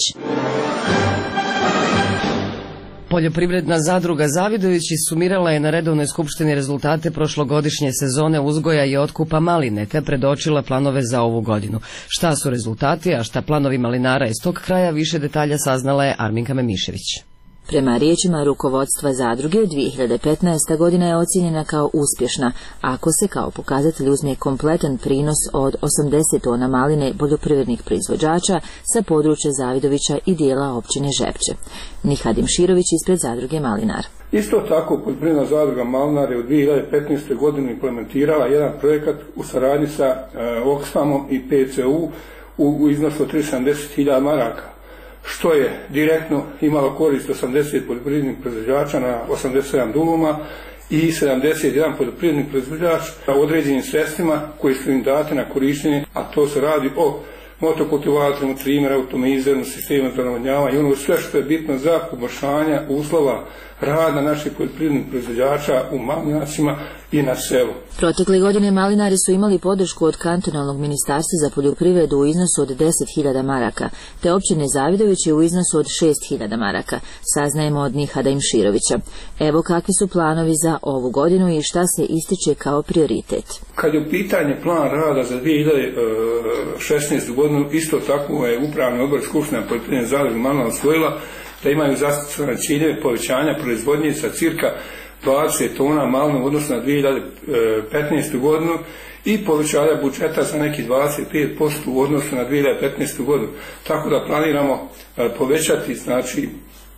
A: Poljoprivredna zadruga Zavidović sumirala je na redovnoj skupštini rezultate prošlogodišnje sezone uzgoja i otkupa maline, te predočila planove za ovu godinu. Šta su rezultati, a šta planovi malinara iz tog kraja, više detalja saznala je Arminka Memišević.
X: Prema riječima rukovodstva zadruge, dvije hiljade petnaesta. godina je ocijenjena kao uspješna, ako se kao pokazatelj uzme kompletan prinos od osamdeset tona maline poljoprivrednih proizvođača sa područja Zavidovića i dijela općine Žepče. Nihadim Širović ispred zadruge Malinar.
V: Isto tako, poljoprivredna zadruga Malinar je u dvije hiljade petnaestoj. godini implementirala jedan projekat u saradnji sa e, Oxfamom i P C U u, u iznosu od tristo sedamdeset hiljada maraka, što je direktno imalo korist osamdeset poljoprivrednih proizvođača na osamdeset sedam duluma i sedamdeset jedan poljoprivrednih proizvođač sa određenim sredstvima koji su im date na korištenje, a to se radi o motokultivatorima, trimer, automizernom sistemu za navodnjavanje i ono sve što je bitno za poboljšanje uslova rada naših poljoprivrednih proizvođača u malinjacima i na selu.
X: Protekle godine malinari su imali podršku od kantonalnog ministarstva za poljoprivredu u iznosu od deset hiljada maraka, te općine Zavidović u iznosu od šest hiljada maraka, saznajemo od Nihada Imširovića. Evo kakvi su planovi za ovu godinu i šta se ističe kao prioritet.
V: Kad je u pitanje plan rada za dvije hiljade šesnaestu. godinu, isto tako je upravni odbor Skupštine poljoprivredne zadruge Malinar usvojila da imaju zacrtane ciljeve povećanja proizvodnje sa cirka dvadeset tona maline u odnosu na dvije hiljade petnaestu. godinu i povećanja budžeta za neki dvadeset pet posto u odnosu na dvije hiljade petnaestu. godinu. Tako da planiramo povećati, znači,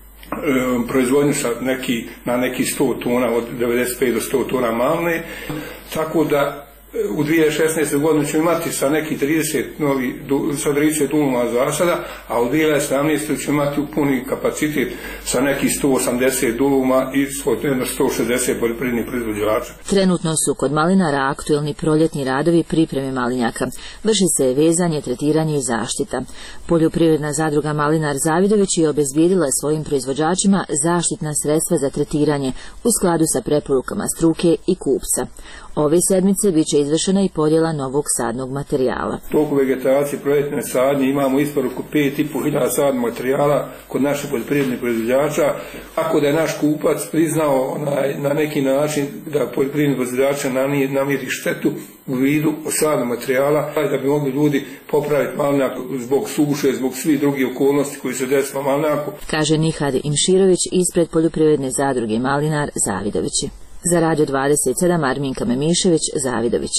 V: proizvodnju sa neki, na neki sto tona, od devedeset pet do sto tona maline, tako da u dvije hiljade šesnaestoj. godini ćemo imati sa neki trideset novi, sa trideset duluma zasada, a u dvije hiljade sedamnaestoj. ćemo imati u puni kapacitet sa neki sto osamdeset duluma i sto šezdeset poljoprivrednih proizvođača.
X: Trenutno su kod malinara aktuelni proljetni radovi pripreme malinjaka. Vrši se vezanje, tretiranje i zaštita. Poljoprivredna zadruga Malinar Zavidović je obezbijedila svojim proizvođačima zaštitna sredstva za tretiranje u skladu sa preporukama struke i kupca. Ove sedmice bit će izvršena i podjela novog sadnog materijala.
V: Toku vegetacije proljetne sadnje imamo isporuku pet i pol hiljada sadnog materijala kod naših poljoprivrednih proizvođača. Ako da je naš kupac priznao onaj, na neki način da poljoprivredni proizvođača namiri štetu u vidu sadnog materijala, da bi mogli ljudi popraviti malinjak zbog suše, zbog svih drugih okolnosti koji se desilo malinjaku.
X: Kaže Nihad Imširović ispred poljoprivredne zadruge Malinar Zavidovići. Za Radio dvadeset sedam Arminka Memišević, Zavidović.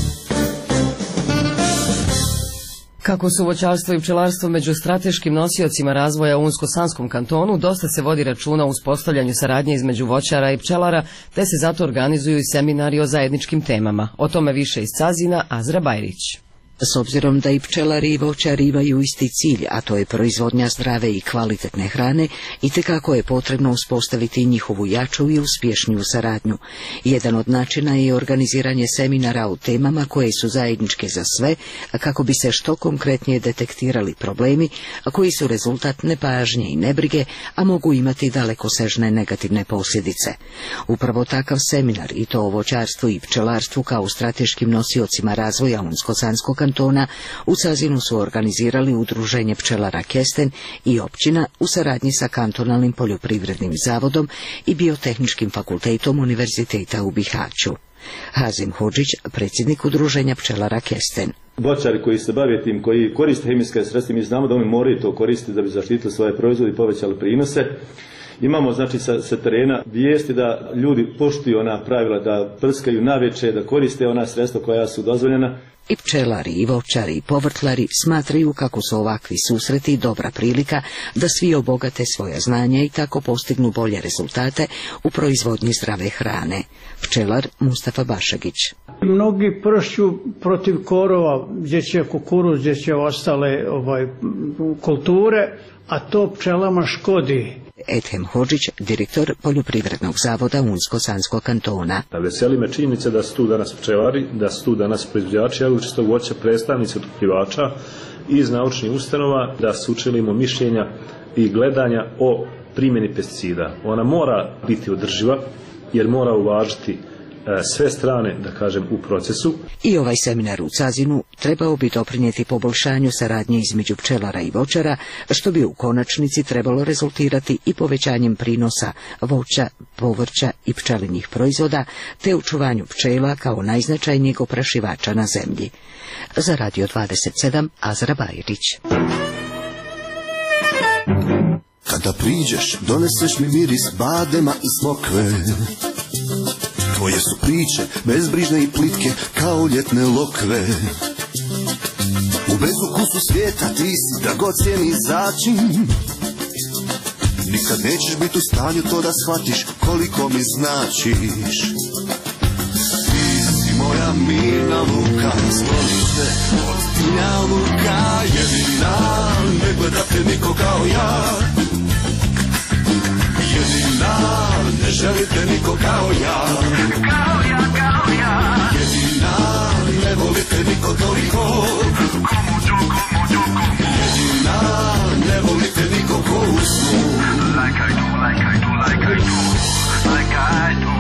A: Kako su voćarstvo i pčelarstvo među strateškim nosiocima razvoja u Unsko-Sanskom kantonu, dosta se vodi računa o uspostavljanju saradnje između voćara i pčelara, te se zato organizuju i seminari o zajedničkim temama. O tome više iz Cazina, Azra Bajrić.
D: S obzirom da i pčelari i voćari imaju isti cilj, a to je proizvodnja zdrave i kvalitetne hrane, itekako je potrebno uspostaviti njihovu jaču i uspješniju saradnju. Jedan od načina je organiziranje seminara o temama koje su zajedničke za sve, kako bi se što konkretnije detektirali problemi, koji su rezultat nepažnje i nebrige, a mogu imati dalekosežne negativne posljedice. Upravo takav seminar, i to o voćarstvu i pčelarstvu kao strateškim nosiocima razvoja Unsko-Sanskog kantona, u Cazinu su organizirali Udruženje pčelara Kesten i općina u saradnji sa kantonalnim poljoprivrednim zavodom i biotehničkim fakultetom Univerziteta u Bihaću. Hazim Hodžić, predsjednik Udruženja pčelara Kesten.
E: Voćari koji se bave tim, koji koriste hemijske sredstva, mi znamo da oni moraju to koristiti da bi zaštitili svoje proizvode i povećali prinose. Imamo znači sa, sa terena vijesti da ljudi poštuju ona pravila, da prskaju navečer, da koriste ona sredstva koja su dozvoljena.
D: I pčelari, i voćari, i povrtlari smatraju kako su ovakvi susreti dobra prilika da svi obogate svoja znanja i tako postignu bolje rezultate u proizvodnji zdrave hrane. Pčelar Mustafa Bašagić.
T: Mnogi pršću protiv korova, gdje će kukuruz, gdje će ostale ovaj, kulture, a to pčelama škodi.
D: Edhem Hodžić, direktor poljoprivrednog zavoda Unsko-Sanskog kantona.
E: Veseli me činjenica da su tu danas pčelari, da su tu danas proizvođači jabučnog voća, predstavnici otkupljivača iz naučnih ustanova, da sučelimo mišljenja i gledanja o primjeni pesticida. Ona mora biti održiva jer mora uvažiti sve strane, da kažem, u procesu.
D: I ovaj seminar u Cazinu trebao bi doprinijeti poboljšanju saradnje između pčelara i voćara, što bi u konačnici trebalo rezultirati i povećanjem prinosa voća, povrća i pčelinjih proizvoda, te očuvanju pčela kao najznačajnijeg oprašivača na zemlji. Za Radio dvadeset sedam, Azra Bajrić.
W: Kada priđeš, doneseš mi miris badema i smokve. Tvoje su priče, bezbrižne i plitke, kao ljetne lokve. U bezukusu svijeta ti si dragocjeni začin. Nikad nećeš biti u stanju to da shvatiš koliko mi značiš. Ti si moja mirna luka, sklonište od tinja luka. Jedina, ne gledate niko kao ja. Jedina, ne želite niko kao ja. Kao ja, kao ja. Jedina, ne volite niko toliko. Jedina, ne volite niko ko u snu. Like I do, like I do, like I do, like I do.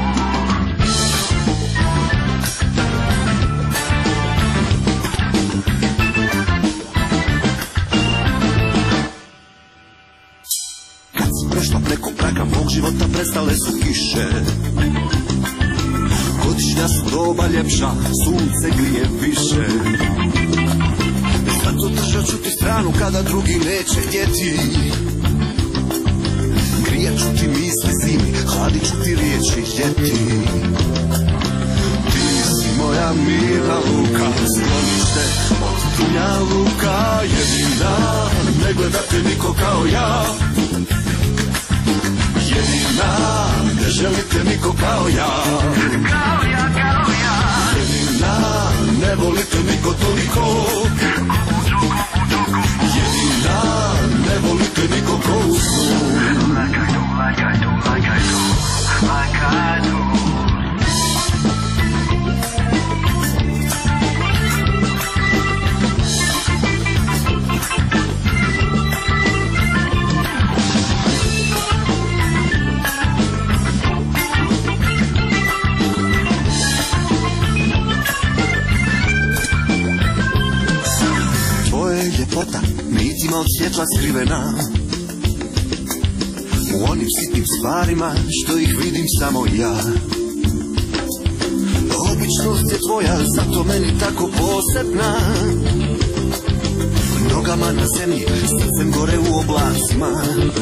W: Prešla preko praga mog života, prestale su kiše. Godišnja su doba ljepša, sunce grije više. Zato držat ću ti stranu kada drugi neće htjeti. Grijat ću ti misli zimi, hladit ću ti riječi ljeti. Ti si moja mirna luka, sklonište od tunja luka. Jedina, ne gledate niko kao ja. Jedina, ne želite niko kao ja. Kao ja, kao ja. Jedina, ne volite niko toliko. Jedina, ne volite niko ko u snu. Like I do, like I do, like I do, like I do. Ljepota nitima od svjetla skrivena, u onim sitnim stvarima što ih vidim samo ja. Običnost je tvoja, zato meni tako posebna. Nogama na zemlji, srcem gore u oblacima.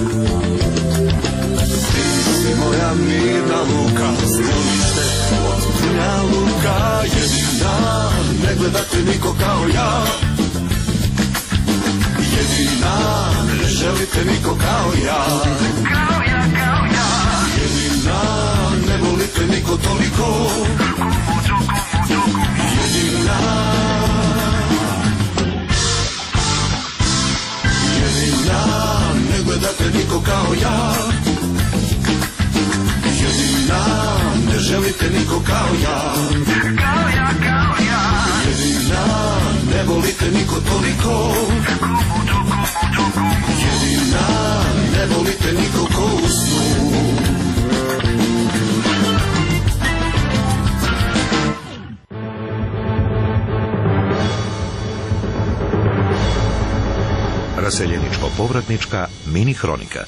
W: Ti si moja mirna luka, sklonište od tunja luka. Jedina, ne gledate niko kao ja. Jedina, ne želite niko kao ja. Kao ja, kao ja. Jedina, ne volite niko toliko. Jedina, volite niko kao ja. Jedina, ne volite niko toliko. Jedina, ne volite niko ko u snu.
B: Raseljeničko-povratnička mini hronika.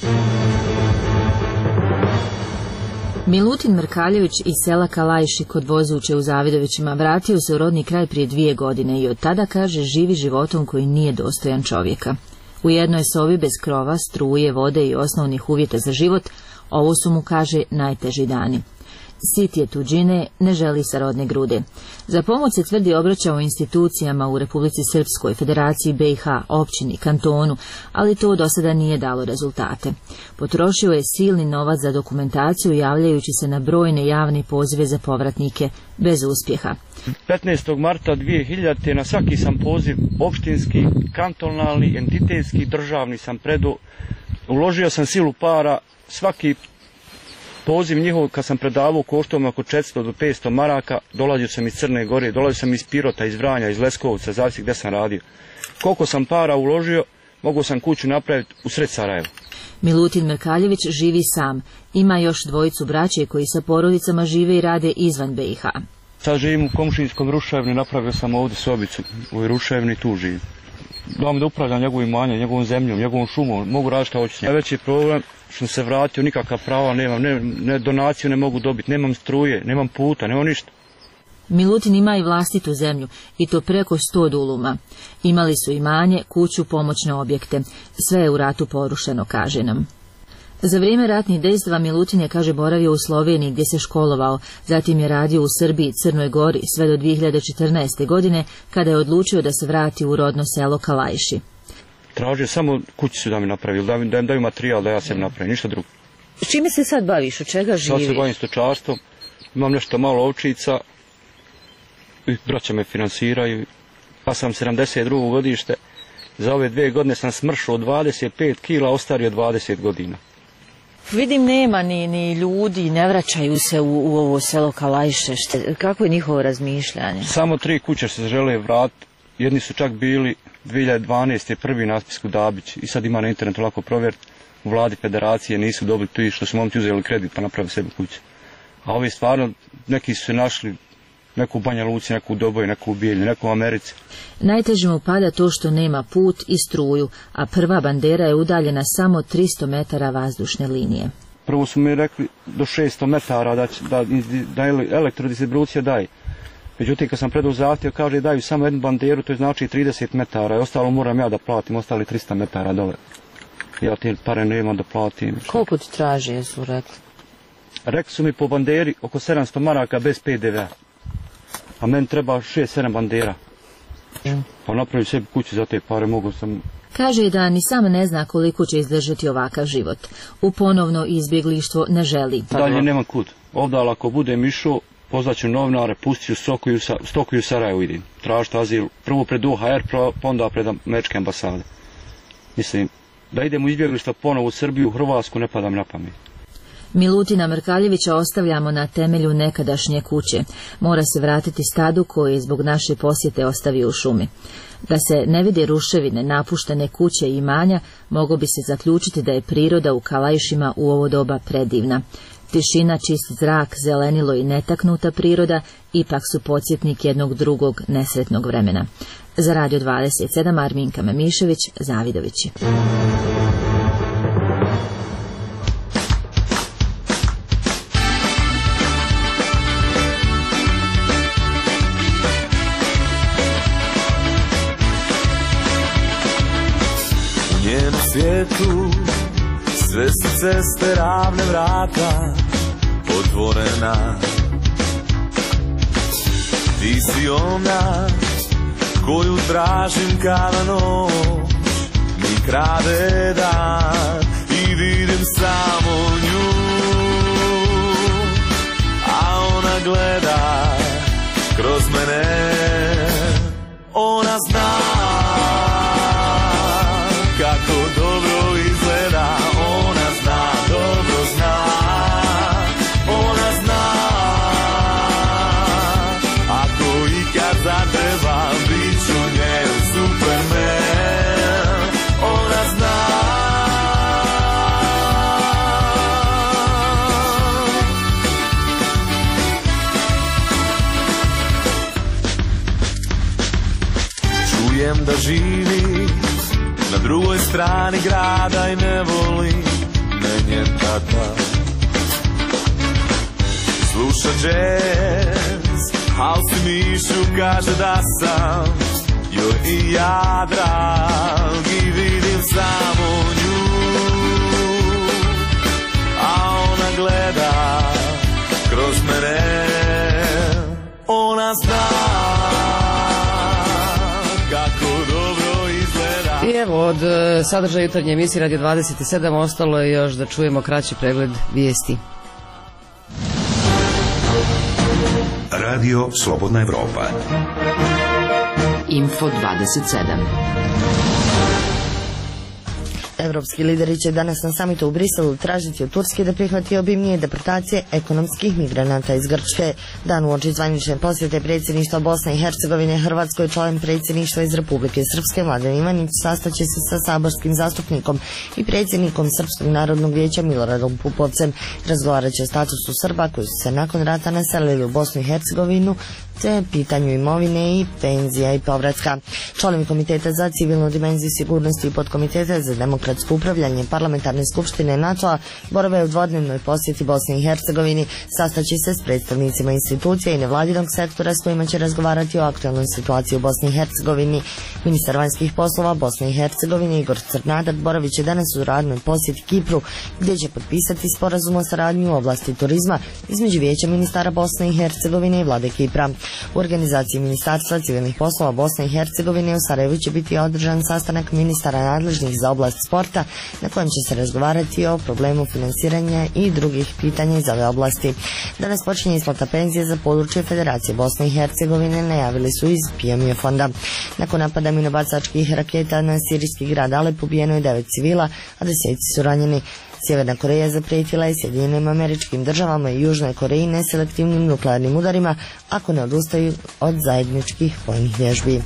X: Milutin Mrkaljević iz sela Kalajši kod Vozuće u Zavidovićima vratio se u rodni kraj prije dvije godine i od tada, kaže, živi životom koji nije dostojan čovjeka. U jednoj sobi bez krova, struje, vode i osnovnih uvjeta za život, ovo su mu, kaže, najteži dani. Sit je tuđine, ne želi sa rodne grude. Za pomoć se, tvrdi, obraćao institucijama u Republici Srpskoj, Federaciji B i H, općini, kantonu, ali to do sada nije dalo rezultate. Potrošio je silni novac za dokumentaciju, javljajući se na brojne javne pozive za povratnike, bez uspjeha.
G: petnaestog marta dvije hiljadite. na svaki sam poziv opštinski, kantonalni, entitetski, državni sam predao. Uložio sam silu para, svaki poziv njihov kad sam predavao koštao me oko četiristo do petsto maraka, dolazio sam iz Crne Gore, dolazio sam iz Pirota, iz Vranja, iz Leskovca, zavisi gdje sam radio. Koliko sam para uložio, mogao sam kuću napraviti u sred Sarajeva.
X: Milutin Mrkaljević živi sam. Ima još dvojicu braće koji sa porodicama žive i rade izvan B i H.
G: Sad živim u komšinskom Ruševni, napravio sam ovdje sobicu u Ruševni, tu živim. Dam da upravljam njegovim imanjem, njegovom zemljom, njegovom šumom, mogu raditi šta hoću s njim. Najveći problem što sam se vratio, nikakav prava nemam, ne, ne, donaciju ne mogu dobiti, nemam struje, nemam puta, nemam ništa.
X: Milutin ima i vlastitu zemlju, i to preko sto duluma. Imali su imanje, kuću, pomoćne objekte. Sve je u ratu porušeno, kaže nam. Za vrijeme ratnih dejstva Milutin je, kaže, boravio u Sloveniji gdje se školovao, zatim je radio u Srbiji, Crnoj Gori sve do dvije hiljade četrnaeste. godine kada je odlučio da se vrati u rodno selo Kalajši.
G: Tražio samo kućicu da mi napravi, da mi da im daju materijal da ja sebi napravim, ništa drugo.
X: S čime se sad baviš, od čega živiš?
G: Sad se bavim stočarstvom, imam nešto malo ovčica, i braća me finansiraju, pa sam sedamdeset drugo godište, za ove dvije godine sam smršao dvadeset pet kila, ostario dvadeset godina.
X: Vidim, nema ni, ni ljudi, ne vraćaju se u, u ovo selo Kalajše. Šte, kako je njihovo razmišljanje?
G: Samo tri kuće se žele vratiti. Jedni su čak bili dvije hiljade dvanaeste. prvi na spisku Dabić i sad ima na internetu lako provjeriti. U vladi federacije nisu dobili tu što su momci uzeli kredit pa napravili sebi kuće. A ovi stvarno, neki su se našli, neku u Banja Luci, neku u Doboju, neku u Bijeljni, neku u Americi.
X: Najteže mu pada to što nema put i struju, a prva bandera je udaljena samo tristo metara vazdušne linije.
G: Prvo su mi rekli do šesto metara da, da, da elektrodistribucija daje. Međutim, kad sam predao zahtjev, kaže daju samo jednu banderu, to je znači trideset metara, i ostalo moram ja da platim, ostali tristo metara dole. Ja te pare nemam da platim.
X: Koliko ti traži, jesu rekli?
G: Rekli su mi po banderi oko sedamsto maraka bez P D V-a. A meni treba šest sedam bandera. Pa napravim sebi kuću za te pare, mogu sam...
X: Kaže da ni sam ne zna koliko će izdržati ovakav život. U ponovno izbjeglištvo ne želi.
G: Dalje nema kud. Ovdje ako budem išao, pozvaću novinare, pustit ću stoku i u Sarajevo idem. Tražiti azil, prvo pred U H R, pa onda pred američke ambasade. Mislim, da idem u izbjeglištvo ponovo u Srbiju, u Hrvatsku, ne pada mi na pamet.
X: Milutina Mrkaljevića ostavljamo na temelju nekadašnje kuće. Mora se vratiti stadu koje je zbog naše posjete ostavio u šumi. Da se ne vide ruševine, napuštene kuće i imanja, moglo bi se zaključiti da je priroda u Kalajšima u ovo doba predivna. Tišina, čist zrak, zelenilo i netaknuta priroda ipak su podsjetnik jednog drugog nesretnog vremena. Za Radio dvadeset sedam Arminka Memišević, Zavidovići.
J: Svijetu sve su ceste ravne, vrata otvorena. Ti si ona koju tražim kada noć mi krade dan i vidim samo nju, a ona gleda kroz mene. Ona zna kako dobro izgleda, ona zna, dobro zna, ona zna živi na drugoj strani grada i ne voli me njen tata. Sluša jazz, a u Simišu kaže da sam joj i ja drag i vidim samo nju, a ona gleda kroz mene, ona zna kako dobro izgleda.
A: I evo, od e, sadržaja jutarnje emisije Radio dvadeset sedam ostalo je još da čujemo kraći pregled vijesti.
B: Radio Slobodna Evropa.
C: Info dvadeset sedam.
I: Evropski lideri će danas na samitu u Briselu tražiti od Turske da prihvati obimnije deportacije ekonomskih migranata iz Grčke. Dan uoči zvanične posjete predsjedništva Bosne i Hercegovine Hrvatskoj, član predsjedništva iz Republike Srpske Mladen Ivanić sastaće se sa saborskim zastupnikom i predsjednikom Srpskog narodnog vijeća Miloradom Pupovcem. Razgovarat će o statusu Srba koji su se nakon rata naselili u Bosnu i Hercegovinu, te pitanju imovine i penzija i povratka. Članovi Komiteta za civilnu dimenziju sigurnosti i podkomiteta za demokratsko upravljanje Parlamentarne skupštine NATO-a borave u dvodnevnoj posjeti Bosni i Hercegovini. Sastaće se s predstavnicima institucija i nevladinog sektora s kojima će razgovarati o aktualnoj situaciji u Bosni i Hercegovini. Ministar vanjskih poslova Bosne i Hercegovine Igor Crnadak boravit će danas u radnoj posjeti Kipru, gdje će potpisati sporazum o saradnji u oblasti turizma između Vijeća ministara Bosne i Hercegovine i vlade Kipra. U organizaciji Ministarstva civilnih poslova Bosne i Hercegovine u Sarajevu će biti održan sastanak ministara nadležnih za oblast sporta, na kojem će se razgovarati o problemu finansiranja i drugih pitanja iz ove oblasti. Danas počinje isplata penzije za područje Federacije Bosne i Hercegovine, najavili su iz P M I fonda. Nakon napada minobacačkih raketa na sirijski grad Alep ubijeno je devet civila, a deseci su ranjeni. Sjeverna Koreja zaprijetila je Sjedinjenim Američkim Državama i Južnoj Koreji neselektivnim nuklearnim udarima ako ne odustaju od zajedničkih vojnih vježbi.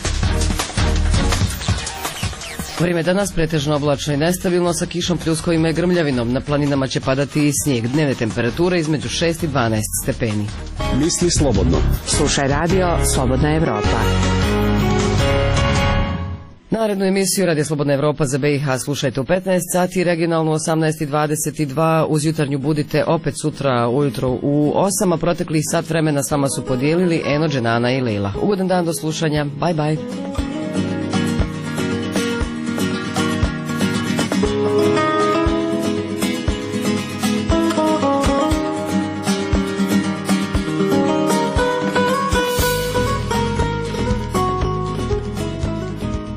A: Vrijeme danas pretežno oblačno i nestabilno sa kišom, pljuskovima i grmljavinom. Na planinama će padati i snijeg. Dnevne temperature između šest i dvanaest stepeni.
O: Misli slobodno.
C: Slušaj radio Slobodna Evropa.
A: Narednu emisiju Radio Slobodna Evropa za B i H slušajte u petnaest sati, regionalno osamnaest i dvadeset dva, uz jutarnju budite opet sutra ujutro u osam, a proteklih sat vremena s vama su podijelili Eno, Dženana i Leila. Ugodan dan, do slušanja, bye bye.